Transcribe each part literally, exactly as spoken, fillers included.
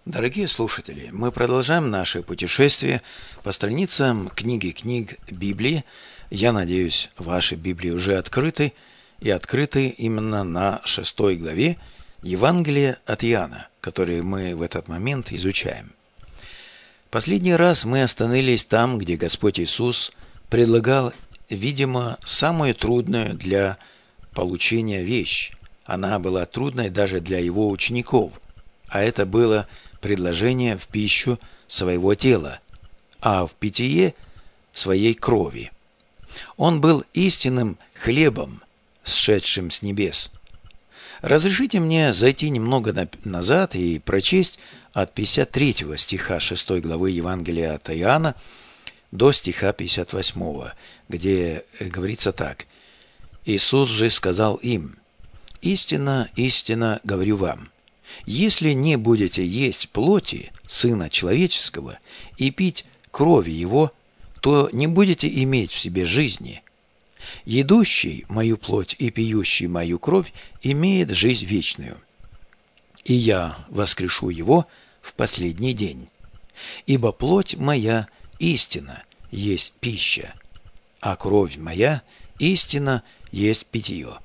Дорогие слушатели, мы продолжаем наше путешествие по страницам книги книг Библии. Я надеюсь, ваши Библии уже открыты, и открыты именно на шестой главе Евангелия от Иоанна, которые мы в этот момент изучаем. Последний раз мы остановились там, где Господь Иисус предлагал, видимо, самую трудную для получения вещь. Она была трудной даже для его учеников, а это было предложение в пищу своего тела, а в питье своей крови. Он был истинным хлебом, сшедшим с небес. Разрешите мне зайти немного на- назад и прочесть от пятьдесят третьего стиха шестой главы Евангелия от Иоанна до стиха пятьдесят восьмого, где говорится так. «Иисус же сказал им: истинно, истинно говорю вам, если не будете есть плоти Сына Человеческого и пить крови Его, то не будете иметь в себе жизни. Едущий мою плоть и пьющий мою кровь имеет жизнь вечную, и я воскрешу его в последний день. Ибо плоть моя истина есть пища, а кровь моя истина есть питье.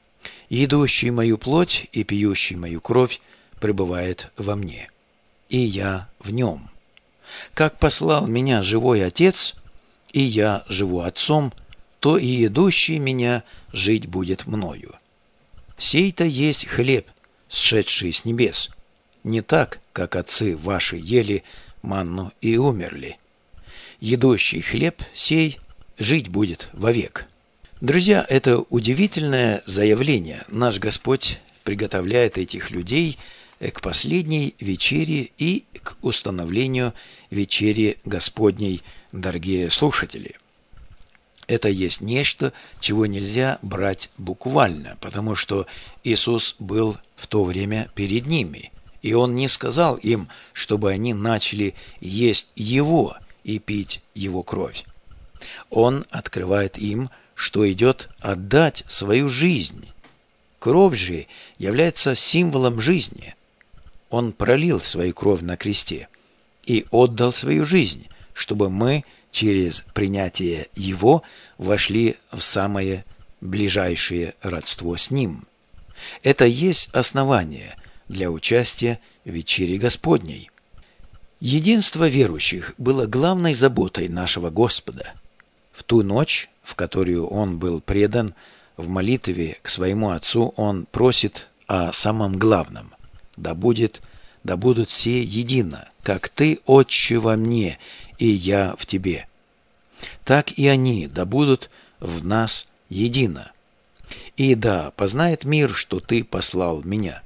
Едущий мою плоть и пьющий мою кровь пребывает во мне, и я в нем. Как послал меня живой Отец, и я живу Отцом, то и едущий меня жить будет мною. Сей-то есть хлеб, сшедший с небес, не так, как отцы ваши ели манну и умерли. Едущий хлеб сей жить будет вовек». Друзья, это удивительное заявление. Наш Господь приготовляет этих людей к последней вечере и к установлению вечери Господней, дорогие слушатели. Это есть нечто, чего нельзя брать буквально, потому что Иисус был в то время перед ними, и Он не сказал им, чтобы они начали есть Его и пить Его кровь. Он открывает им, что идет отдать свою жизнь. Кровь же является символом жизни. Он пролил свою кровь на кресте и отдал свою жизнь, чтобы мы через принятие Его вошли в самое ближайшее родство с Ним. Это есть основание для участия в вечере Господней. Единство верующих было главной заботой нашего Господа. В ту ночь, в которую Он был предан, в молитве к своему Отцу Он просит о самом главном: «Да будет, да будут все едино, как Ты, Отче, во мне, и я в Тебе. Так и они да будут в нас едино. И да познает мир, что Ты послал Меня».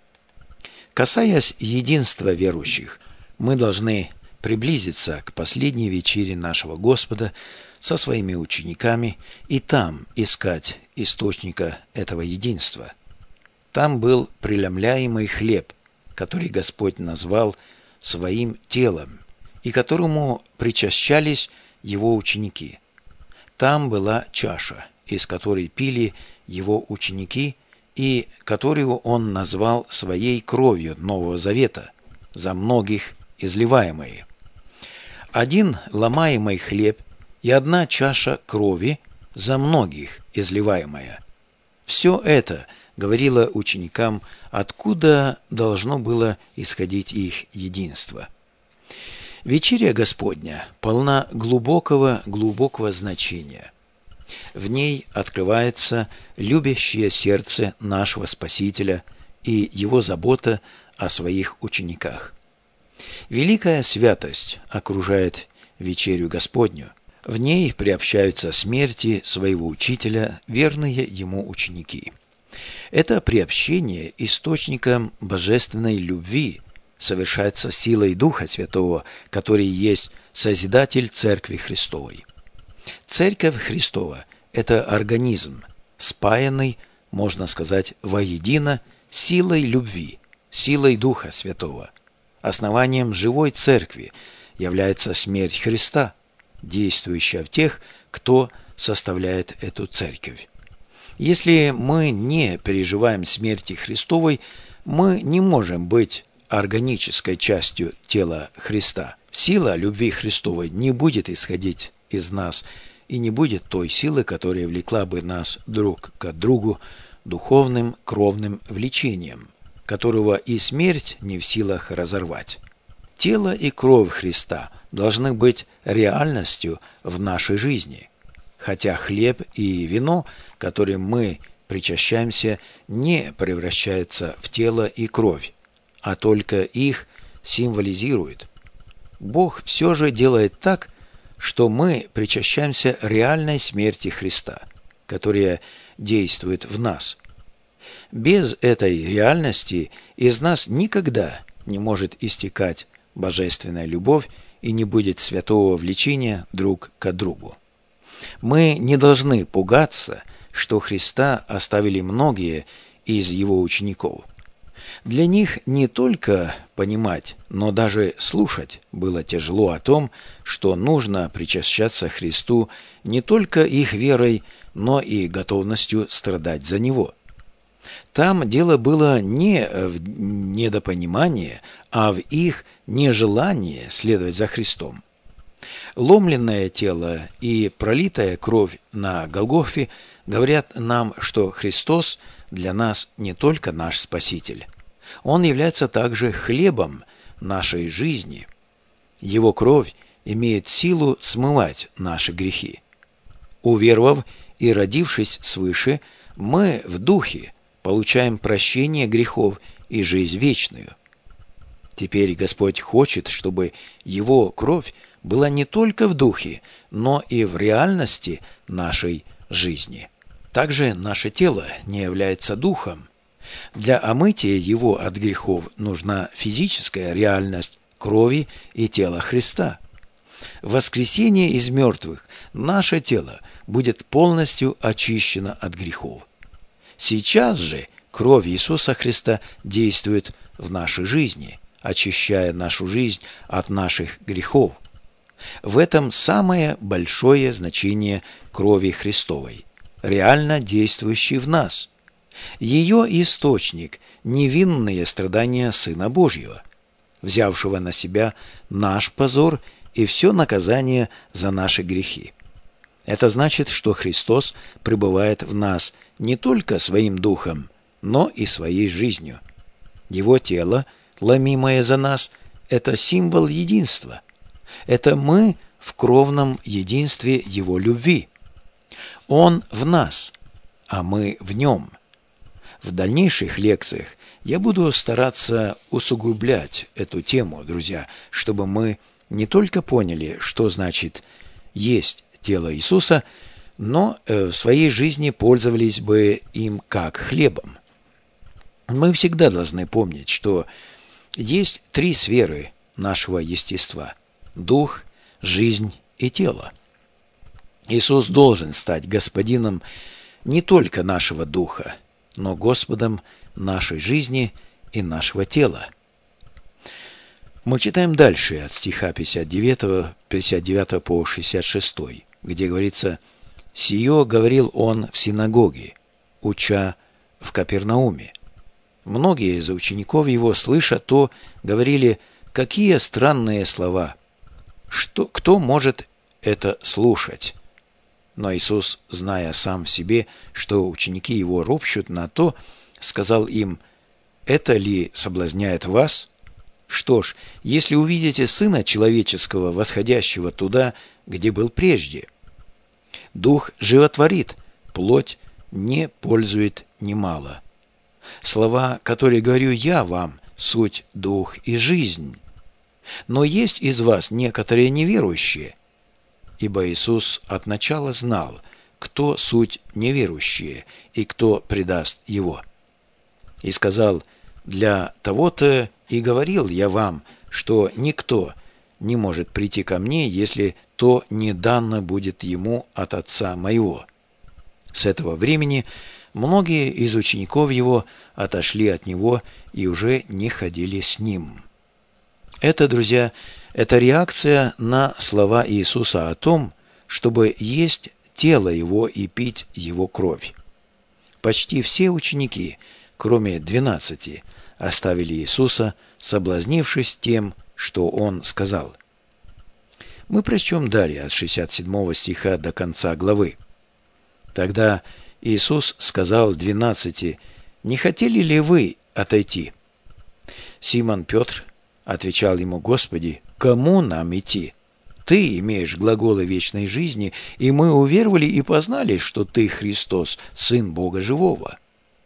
Касаясь единства верующих, мы должны приблизиться к последней вечере нашего Господа со своими учениками и там искать источника этого единства. Там был преломляемый хлеб, который Господь назвал своим телом, и к которому причащались Его ученики. Там была чаша, из которой пили Его ученики, и которую Он назвал своей кровью Нового Завета, за многих изливаемой. Один ломаемый хлеб и одна чаша крови за многих изливаемая. Все это говорило ученикам, откуда должно было исходить их единство. Вечеря Господня полна глубокого-глубокого значения. В ней открывается любящее сердце нашего Спасителя и Его забота о своих учениках. Великая святость окружает вечерю Господню. В ней приобщаются смерти своего учителя верные ему ученики. Это приобщение источником божественной любви совершается силой Духа Святого, который есть Созидатель Церкви Христовой. Церковь Христова – это организм, спаянный, можно сказать, воедино силой любви, силой Духа Святого. Основанием живой церкви является смерть Христа, действующая в тех, кто составляет эту церковь. Если мы не переживаем смерти Христовой, мы не можем быть органической частью тела Христа. Сила любви Христовой не будет исходить из нас и не будет той силы, которая влекла бы нас друг к другу духовным кровным влечением, которого и смерть не в силах разорвать. Тело и кровь Христа должны быть реальностью в нашей жизни, хотя хлеб и вино, которым мы причащаемся, не превращаются в тело и кровь, а только их символизируют. Бог все же делает так, что мы причащаемся реальной смерти Христа, которая действует в нас. Без этой реальности из нас никогда не может истекать божественная любовь и не будет святого влечения друг к другу. Мы не должны пугаться, что Христа оставили многие из его учеников. Для них не только понимать, но даже слушать было тяжело о том, что нужно причащаться Христу не только их верой, но и готовностью страдать за Него. Там дело было не в недопонимании, а в их нежелании следовать за Христом. Ломленное тело и пролитая кровь на Голгофе говорят нам, что Христос для нас не только наш Спаситель. Он является также хлебом нашей жизни. Его кровь имеет силу смывать наши грехи. Уверовав и родившись свыше, мы в духе получаем прощение грехов и жизнь вечную. Теперь Господь хочет, чтобы Его кровь была не только в духе, но и в реальности нашей жизни. Также наше тело не является духом. Для омытия его от грехов нужна физическая реальность крови и тела Христа. В воскресенье из мертвых наше тело будет полностью очищено от грехов. Сейчас же кровь Иисуса Христа действует в нашей жизни, очищая нашу жизнь от наших грехов. В этом самое большое значение крови Христовой, реально действующей в нас. Ее источник – невинные страдания Сына Божьего, взявшего на себя наш позор и все наказание за наши грехи. Это значит, что Христос пребывает в нас не только своим духом, но и своей жизнью. Его тело, ломимое за нас, это символ единства. Это мы в кровном единстве Его любви. Он в нас, а мы в Нем. В дальнейших лекциях я буду стараться усугублять эту тему, друзья, чтобы мы не только поняли, что значит есть тело Иисуса, но в своей жизни пользовались бы им как хлебом. Мы всегда должны помнить, что есть три сферы нашего естества – дух, жизнь и тело. Иисус должен стать господином не только нашего духа, но Господом нашей жизни и нашего тела. Мы читаем дальше от стиха пятьдесят девятого, пятьдесят девятого по шестьдесят шестой, где говорится: «Сие говорил он в синагоге, уча в Капернауме. Многие из учеников его, слыша то, говорили: какие странные слова! Что, кто может это слушать?» Но Иисус, зная сам в себе, что ученики его ропщут на то, сказал им: «Это ли соблазняет вас? Что ж, если увидите Сына Человеческого, восходящего туда, где был прежде. Дух животворит, плоть не пользует немало. Слова, которые говорю я вам, суть дух и жизнь. Но есть из вас некоторые неверующие». Ибо Иисус от начала знал, кто суть неверующие и кто предаст Его. И сказал: «Для того-то и говорил я вам, что никто не может прийти ко мне, если то не дано будет ему от Отца моего». С этого времени многие из учеников Его отошли от Него и уже не ходили с Ним. Это, друзья, это реакция на слова Иисуса о том, чтобы есть тело Его и пить Его кровь. Почти все ученики, кроме двенадцати, оставили Иисуса, соблазнившись тем, что Он сказал. Мы прочтем далее от шестьдесят седьмого стиха до конца главы. Тогда Иисус сказал двенадцати: «Не хотели ли вы отойти?» Симон Петр отвечал ему: «Господи, кому нам идти? Ты имеешь глаголы вечной жизни, и мы уверовали и познали, что Ты Христос, Сын Бога Живого».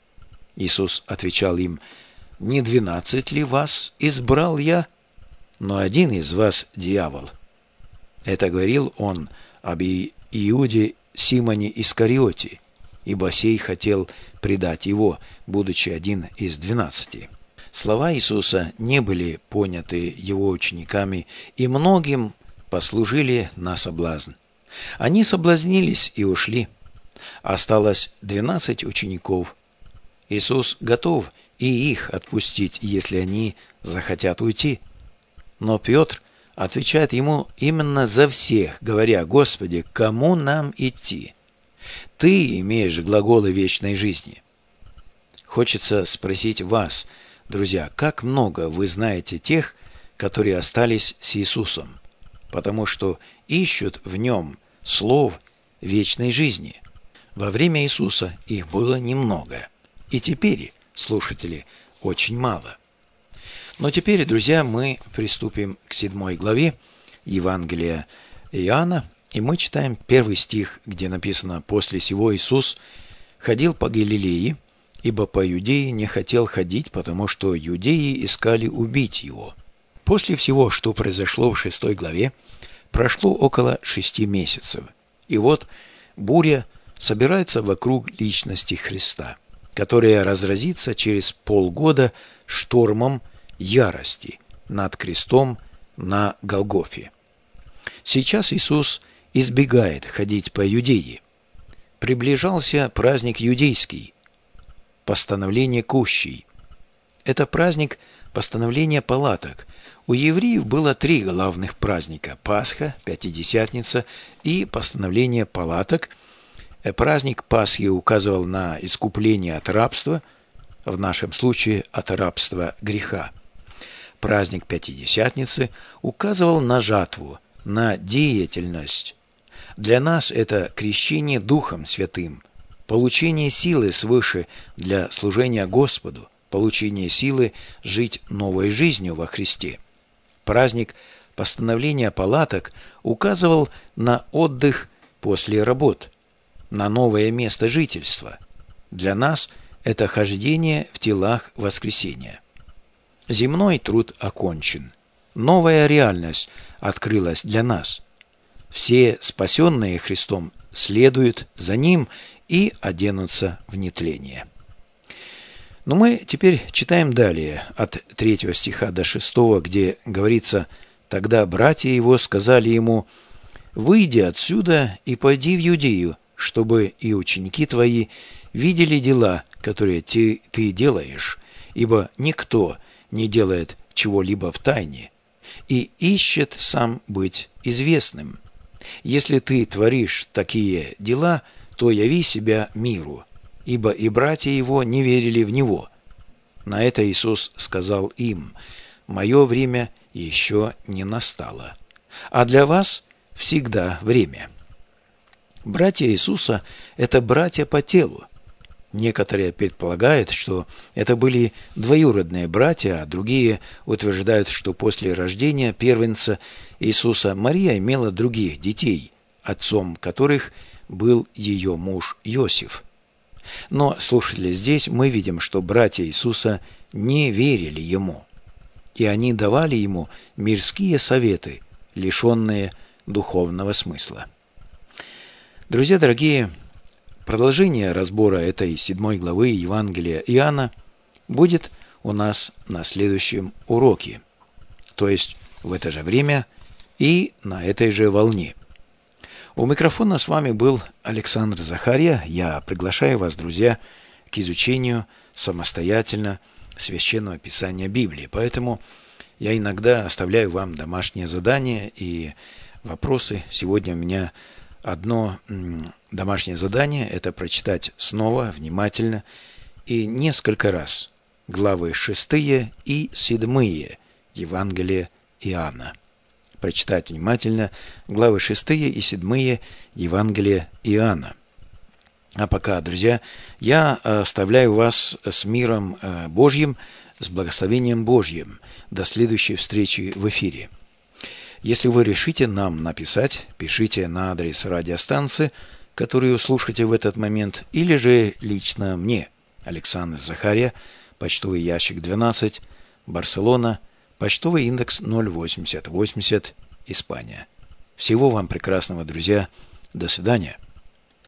Иисус отвечал им: «Не двенадцать ли вас избрал я? Но один из вас дьявол». Это говорил он об Иуде Симоне Искариоте, ибо сей хотел предать его, будучи один из двенадцати. Слова Иисуса не были поняты его учениками, и многим послужили на соблазн. Они соблазнились и ушли. Осталось двенадцать учеников. Иисус готов и их отпустить, если они захотят уйти. Но Петр отвечает ему именно за всех, говоря: «Господи, кому нам идти? Ты имеешь глаголы вечной жизни». Хочется спросить вас, друзья, как много вы знаете тех, которые остались с Иисусом, потому что ищут в Нем слов вечной жизни. Во время Иисуса их было немного, и теперь, слушатели, очень мало. Но теперь, друзья, мы приступим к седьмой главе Евангелия Иоанна, и мы читаем первый стих, где написано: «После сего Иисус ходил по Галилее, ибо по Иудее не хотел ходить, потому что иудеи искали убить его». После всего, что произошло в шестой главе, прошло около шести месяцев. И вот буря собирается вокруг личности Христа, которая разразится через полгода штормом ярости над крестом на Голгофе. Сейчас Иисус избегает ходить по Иудее. Приближался праздник иудейский, постановление кущей. Это праздник постановления палаток. У евреев было три главных праздника: Пасха, Пятидесятница и постановление палаток. Праздник Пасхи указывал на искупление от рабства, в нашем случае от рабства греха. Праздник Пятидесятницы указывал на жатву, на деятельность. Для нас это крещение Духом Святым, получение силы свыше для служения Господу, получение силы жить новой жизнью во Христе. Праздник постановления палаток указывал на отдых после работ, на новое место жительства. Для нас это хождение в телах воскресения. Земной труд окончен. Новая реальность открылась для нас. Все спасенные Христом следуют за Ним и оденутся в нетление. Но мы теперь читаем далее, от третьего стиха до шестого, где говорится: «Тогда братья его сказали ему: выйди отсюда и пойди в Иудею, чтобы и ученики твои видели дела, которые ты, ты делаешь, ибо никто не делает чего-либо в тайне, и ищет сам быть известным. Если ты творишь такие дела, то яви себя миру, ибо и братья его не верили в него». На это Иисус сказал им: «Мое время еще не настало, а для вас всегда время». Братья Иисуса – это братья по телу. Некоторые предполагают, что это были двоюродные братья, а другие утверждают, что после рождения первенца Иисуса Мария имела других детей, отцом которых был ее муж Иосиф. Но, слушатели, здесь мы видим, что братья Иисуса не верили Ему, и они давали Ему мирские советы, лишенные духовного смысла. Друзья дорогие, продолжение разбора этой седьмой главы Евангелия Иоанна будет у нас на следующем уроке, то есть в это же время и на этой же волне. У микрофона с вами был Александр Захарья. Я приглашаю вас, друзья, к изучению самостоятельно Священного Писания Библии. Поэтому я иногда оставляю вам домашнее задание и вопросы. Сегодня у меня одно домашнее задание – это прочитать снова, внимательно и несколько раз главы шестые и седьмые Евангелия Иоанна. Прочитать внимательно главы шестые и седьмые Евангелия Иоанна. А пока, друзья, я оставляю вас с миром Божьим, с благословением Божьим. До следующей встречи в эфире. Если вы решите нам написать, пишите на адрес радиостанции, которую услышите в этот момент, или же лично мне, Александр Захария, почтовый ящик двенадцать, Барселона, почтовый индекс ноль восемьдесят восемьдесят, Испания. Всего вам прекрасного, друзья. До свидания.